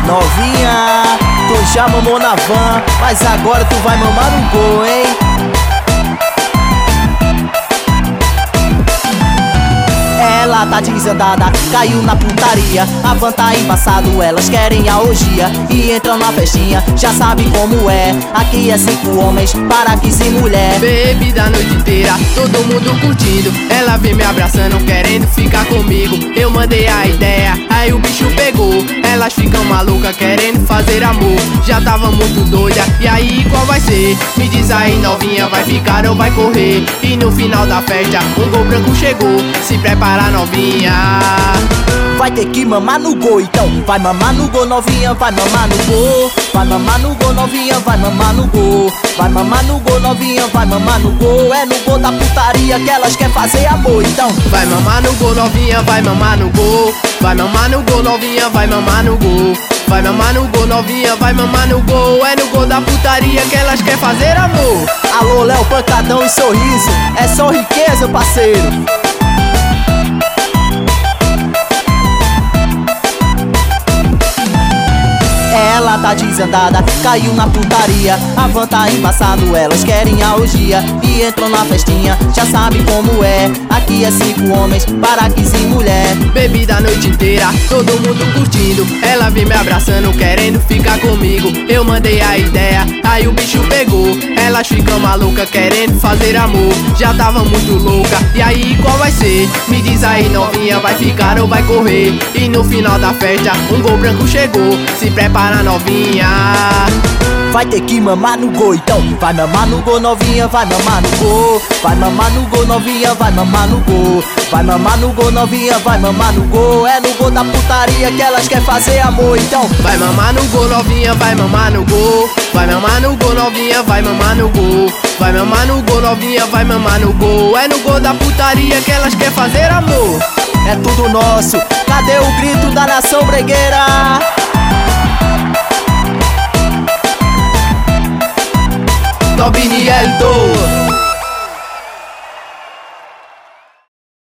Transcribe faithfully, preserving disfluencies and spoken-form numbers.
Novinha, tu já mamou na van, mas agora tu vai mamar no gol, hein? Ela tá desandada, caiu na putaria. A van tá embaçado, elas querem a orgia e entram na festinha, já sabe como é. Aqui é cinco homens para quinze mulher. Bebida a noite inteira, todo mundo curtindo. Ela vem me abraçando, querendo ficar comigo. Eu mandei a ideia, aí o bicho pegou. Elas ficam malucas, querendo fazer amor. Já tava muito doida, e aí qual vai ser? Me diz aí novinha, vai ficar ou vai correr? E no final da festa, um gol branco chegou. Se prepara novinha, vai ter que mamar no gol, então vai mamar no gol, novinha, vai mamar no gol. Vai mamar no gol, novinha, vai mamar no gol. Vai mamar no gol, novinha, vai mamar no gol. É no gol da putaria que elas querem fazer amor, então vai mamar no gol, novinha, vai mamar no gol. Vai mamar no gol, novinha, vai mamar no gol. Vai mamar no gol, novinha, vai mamar no gol. É no gol da putaria que elas querem fazer amor. Alô, Léo, pancadão e sorriso, é só riqueza, parceiro. Ela tá desandada, caiu na putaria. A van tá embaçado, elas querem a orgia e entram na festinha, já sabe como é. Aqui é cinco homens para quinze mulher. Bebida a noite inteira, todo mundo curtindo. Ela vem me abraçando, querendo ficar comigo. Eu mandei a ideia, aí o bicho pegou. Elas ficam malucas, querendo fazer amor. Já tava muito louca, e aí qual vai ser? Me diz aí novinha, vai ficar ou vai correr? E no final da festa, um gol branco chegou. Se prepara novinha, vai ter que mamar no gol, então vai mamar no gol, novinha, vai mamar no gol. Vai mamar no gol, novinha, vai mamar no gol. Vai mamar no gol, novinha, vai mamar no gol. É no gol da putaria que elas querem fazer amor, então vai mamar no gol, novinha, vai mamar no gol. Vai mamar no gol, novinha, vai mamar no gol. Vai mamar no gol, novinha, vai mamar no gol. É no gol da putaria que elas querem fazer amor. É tudo nosso, cadê o grito da nação bregueira? Tobini Elto.